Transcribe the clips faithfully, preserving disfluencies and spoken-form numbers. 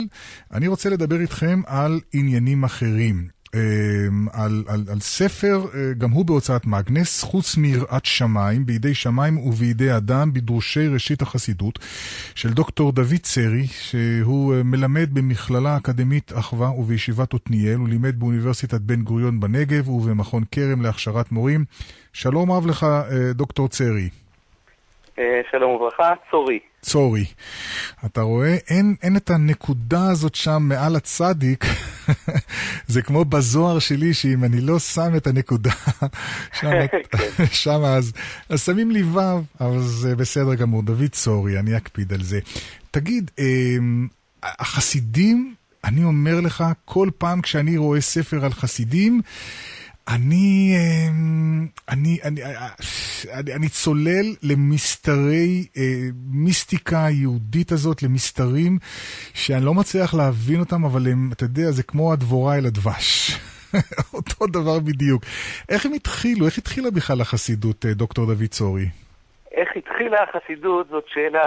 אני רוצה לדבר איתכם על עניינים אחרים. על, על, על ספר, גם הוא בהוצאת מאגנס, חוץ מיראת שמיים, בידי שמיים ובידי אדם, בדרושי ראשית החסידות, של דוקטור דוד צרי, שהוא מלמד במכללה אקדמית אחווה ובישיבת עתניאל, הוא לימד באוניברסיטת בן גוריון בנגב ובמכון כרם להכשרת מורים. שלום רב לך, דוקטור צרי. שלום וברכה, צורי. צורי. אתה רואה, אין, אין את הנקודה הזאת שם מעל הצדיק. זה כמו בזוהר שלי, שאם אני לא שם את הנקודה שם, שם אז, אז שמים לי וו, אבל זה בסדר גמור. דוד צורי, אני אקפיד על זה. תגיד, החסידים, אני אומר לך, כל פעם כשאני רואה ספר על חסידים, אני, אני, אני, אני, אני צולל למסתרי, מיסטיקה היהודית הזאת, למסתרים שאני לא מצליח להבין אותם, אבל הם, אתה יודע, זה כמו הדבורה אל הדבש. אותו דבר בדיוק. איך הם התחילו? איך התחילה בכלל החסידות, דוקטור דוד צורי? איך התחילה החסידות? זאת שאלה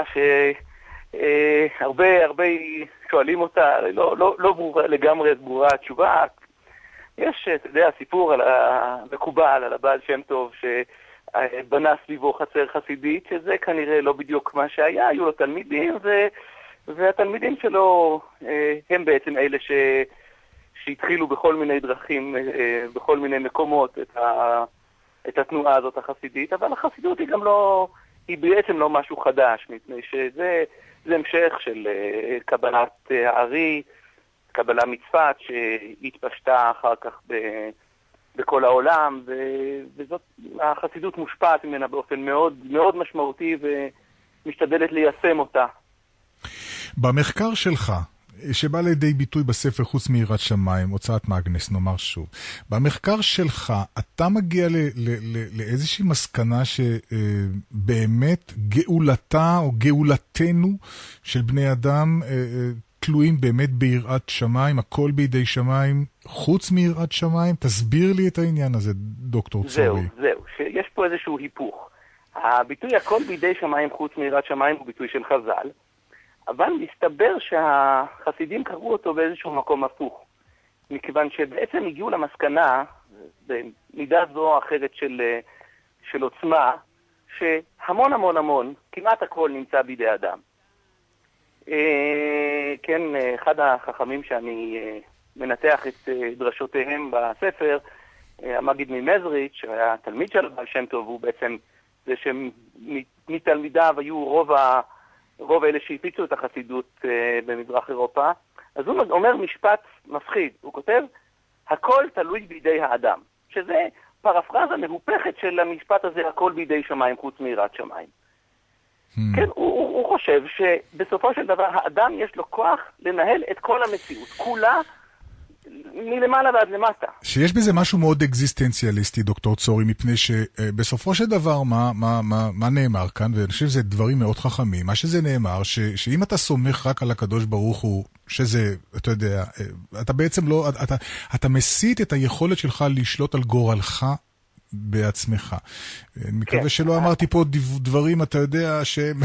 שהרבה, הרבה שואלים אותה, לא, לא, לא ברורה, לגמרי ברורה התשובה. יש, אתה יודע, סיפור על המקובל, על הבעל שם טוב, שבנה סביבו חצר חסידית, שזה כנראה לא בדיוק מה שהיה, היו לו תלמידים, ו... והתלמידים שלו הם בעצם אלה ש... שהתחילו בכל מיני דרכים, בכל מיני מקומות, את, ה... את התנועה הזאת החסידית, אבל החסידות היא גם לא, היא בעצם לא משהו חדש, מפני שזה זה המשך של קבלת הארי, קבלה מצפת שהתפשטה אחר כך ב, בכל העולם, ו, וזאת, החסידות מושפעת ממנה באופן מאוד, מאוד משמעותי ומשתדלת ליישם אותה. במחקר שלך, שבא לידי ביטוי בספר חוץ מיראת שמיים, הוצאת מאגנס, נאמר שוב, במחקר שלך אתה מגיע ל, ל, ל, לאיזושהי מסקנה שבאמת גאולתה או גאולתנו של בני אדם תלויים באמת ביראת שמיים, הכל בידי שמיים, חוץ מיראת שמיים? תסביר לי את העניין הזה, דוקטור צורי. זהו, זהו, שיש פה איזשהו היפוך. הביטוי הכל בידי שמיים חוץ מיראת שמיים הוא ביטוי של חז"ל, אבל מסתבר שהחסידים קראו אותו באיזשהו מקום הפוך, מכיוון שבעצם הגיעו למסקנה, במידה זו או אחרת של, של עוצמה, שהמון המון המון, כמעט הכל נמצא בידי אדם. כן, אחד החכמים שאני מנתח את דרשותיהם בספר, המגיד ממזריץ', שהיה תלמיד של הבעל שם טוב, הוא בעצם זה שמתלמידיו היו רוב, ה, רוב אלה שהפיצו את החסידות במזרח אירופה. אז הוא אומר משפט מפחיד, הוא כותב, הכל תלוי בידי האדם, שזה פרפרזה מהופכת של המשפט הזה, הכל בידי שמיים חוץ מיראת שמיים. כן, הוא, הוא חושב שבסופו של דבר האדם יש לו כוח לנהל את כל המציאות, כולה מלמעלה ועד למטה. שיש בזה משהו מאוד אקזיסטנציאליסטי, דוקטור צורי, מפני שבסופו של דבר מה, מה, מה, מה נאמר כאן, ואני חושב שזה דברים מאוד חכמים, מה שזה נאמר, ש, שאם אתה סומך רק על הקדוש ברוך הוא, שזה, אתה יודע, אתה בעצם לא, אתה, אתה מסית את היכולת שלך לשלוט על גורלך, בעצמך. אני מקווה שלא אמרתי פה דברים, אתה יודע, שהם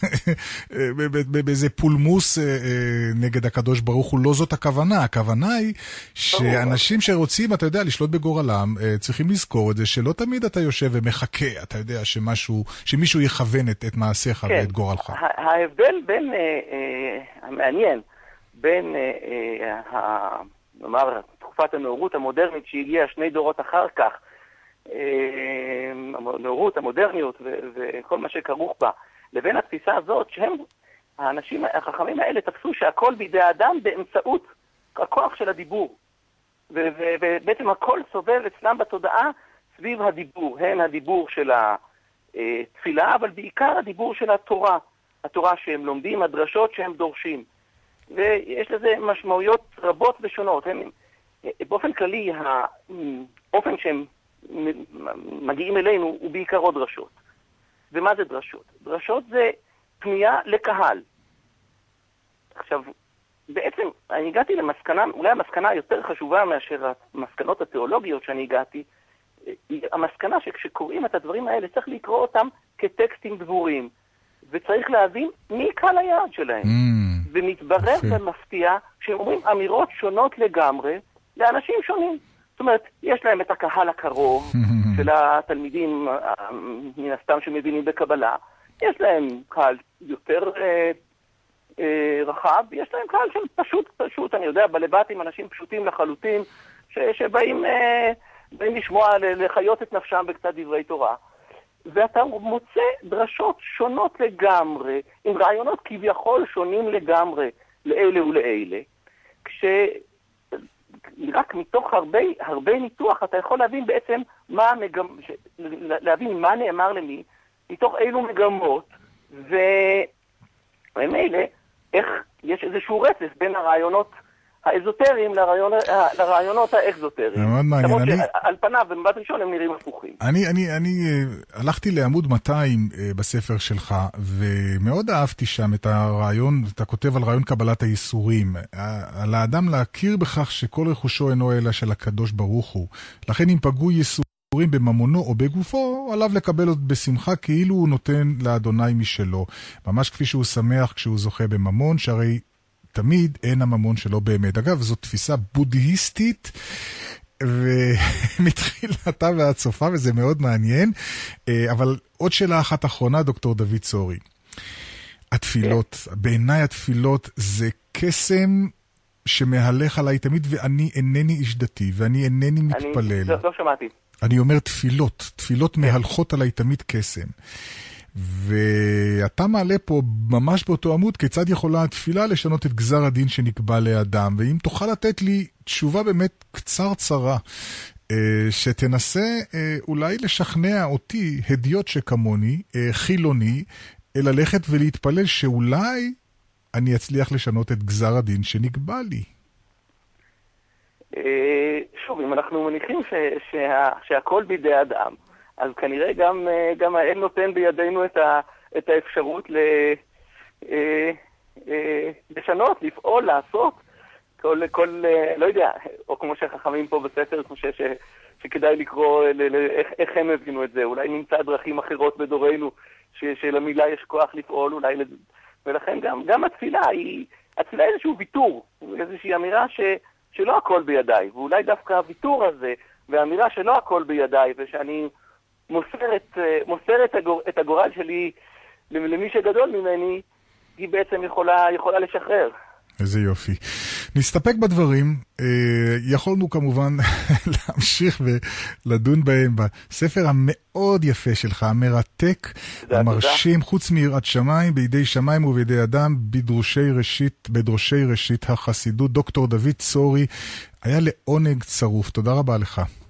באיזה פולמוס נגד הקדוש ברוך הוא, לא זאת הכוונה. הכוונה היא שאנשים שרוצים, אתה יודע, לשלוט בגורלם, צריכים לזכור את זה, שלא תמיד אתה יושב ומחכה, אתה יודע, שמשהו, שמישהו יכוון את מעשיך ואת גורלך. ההבדל בין, המעניין, בין, נאמר, תקופת הנאורות המודרנית שהגיעה שני דורות אחר כך, הנאורות, המודרניות וכל מה שכרוך בה, לבין התפיסה הזאת שהם, האנשים, החכמים האלה תפסו שהכל בידי האדם באמצעות הכוח של הדיבור. ובעצם הכל סובב אצלם בתודעה סביב הדיבור, הן הדיבור של התפילה, אבל בעיקר הדיבור של התורה, התורה שהם לומדים, הדרשות שהם דורשים. ויש לזה משמעויות רבות ושונות. הם, באופן כללי, האופן שהם מגיעים אלינו הוא בעיקרו דרשות. ומה זה דרשות? דרשות זה פנייה לקהל. עכשיו, בעצם אני הגעתי למסקנה, אולי המסקנה היותר חשובה מאשר המסקנות התיאולוגיות שאני הגעתי, המסקנה שכשקוראים את הדברים האלה צריך לקרוא אותם כטקסטים דבוריים, וצריך להבין מי קהל היעד שלהם. Mm. ומתברר יפה. ומפתיע שהם אומרים אמירות שונות לגמרי לאנשים שונים. זאת אומרת, יש להם את הקהל הקרוב של התלמידים, מן הסתם שמבינים בקבלה, יש להם קהל יותר אה, אה, רחב, יש להם קהל של פשוט, פשוט, אני יודע, בלבטים אנשים פשוטים לחלוטין, ש, שבאים אה, באים לשמוע, לחיות את נפשם בקצת דברי תורה. ואתה מוצא דרשות שונות לגמרי, עם רעיונות כביכול שונים לגמרי לאלה ולאלה, כש... רק מתוך הרבה, הרבה ניתוח אתה יכול להבין בעצם מה המגמ... להבין מה נאמר למי, מתוך אילו מגמות, וממילא איך יש איזשהו רצף בין הרעיונות האזוטריים לרעיונות, לרעיונות האקזוטריים. מאוד מעניין. למרות אני... שעל פניו במבט ראשון הם נראים הפוכים. אני, אני, אני הלכתי לעמוד מאתיים בספר שלך, ומאוד אהבתי שם את הרעיון, אתה כותב על רעיון קבלת הייסורים, על האדם להכיר בכך שכל רכושו אינו אלא של הקדוש ברוך הוא. לכן אם פגעו ייסורים בממונו או בגופו, עליו לקבל עוד בשמחה כאילו הוא נותן לאדוני משלו. ממש כפי שהוא שמח כשהוא זוכה בממון, שהרי תמיד אין הממון שלו באמת. אגב, זו תפיסה בודהיסטית, ומתחילתה ועד סופה, וזה מאוד מעניין. אבל עוד שאלה אחת אחרונה, דוקטור דוד צורי. התפילות, בעיניי התפילות זה קסם שמהלך עליי תמיד, ואני אינני איש דתי, ואני אינני מתפלל. אני לא, לא שמעתי. אני אומר תפילות, תפילות מהלכות עליי תמיד קסם. ואתה מעלה פה ממש באותו עמוד כיצד יכולה התפילה לשנות את גזר הדין שנקבע לאדם, ואם תוכל לתת לי תשובה באמת קצרצרה שתנסה אולי לשכנע אותי, הדיוט שכמוני, חילוני, ללכת ולהתפלל שאולי אני אצליח לשנות את גזר הדין שנקבע לי. שוב, אם אנחנו מניחים ש- שה- שהכל בידי אדם, אז כנראה גם, גם האל נותן בידינו את, ה, את האפשרות ל, אה, אה, לשנות, לפעול, לעשות, כל, כל, לא יודע, או כמו שהחכמים פה בספר, כמו ש, ש, שכדאי לקרוא ל, ל, איך, איך הם הבינו את זה, אולי נמצא דרכים אחרות בדורנו, ש, שלמילה יש כוח לפעול, אולי, ולכן גם, גם התפילה היא, התפילה היא איזשהו ויתור, איזושהי אמירה ש, שלא הכל בידיי, ואולי דווקא הוויתור הזה, והאמירה שלא הכל בידיי, ושאני מוסר את, מוסר את, הגור, את הגורל שלי למי שגדול ממני, היא בעצם יכולה, יכולה לשחרר. איזה יופי. נסתפק בדברים, יכולנו כמובן להמשיך ולדון בהם בספר המאוד יפה שלך, המרתק, תודה, המרשים, תודה. חוץ מיראת שמיים, בידי שמיים ובידי אדם, בדרושי ראשית, בדרושי ראשית החסידות. דוקטור דוד צורי, היה לעונג צרוף. תודה רבה לך.